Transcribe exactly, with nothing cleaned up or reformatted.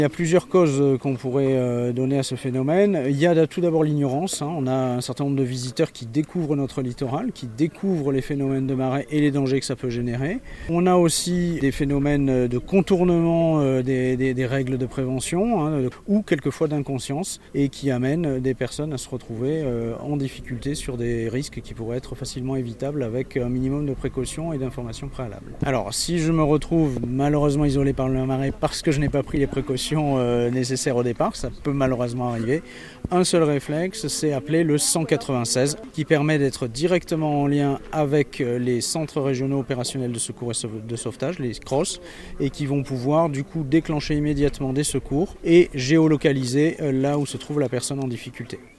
Il y a plusieurs causes qu'on pourrait donner à ce phénomène. Il y a tout d'abord l'ignorance. On a un certain nombre de visiteurs qui découvrent notre littoral, qui découvrent les phénomènes de marée et les dangers que ça peut générer. On a aussi des phénomènes de contournement des, des, des règles de prévention hein, ou quelquefois d'inconscience et qui amènent des personnes à se retrouver en difficulté sur des risques qui pourraient être facilement évitables avec un minimum de précautions et d'informations préalables. Alors si je me retrouve malheureusement isolé par la marée parce que je n'ai pas pris les précautions nécessaires au départ, ça peut malheureusement arriver. Un seul réflexe, c'est appeler le cent quatre-vingt-seize qui permet d'être directement en lien avec les centres régionaux opérationnels de secours et de sauvetage, les C R O S, et qui vont pouvoir du coup déclencher immédiatement des secours et géolocaliser là où se trouve la personne en difficulté.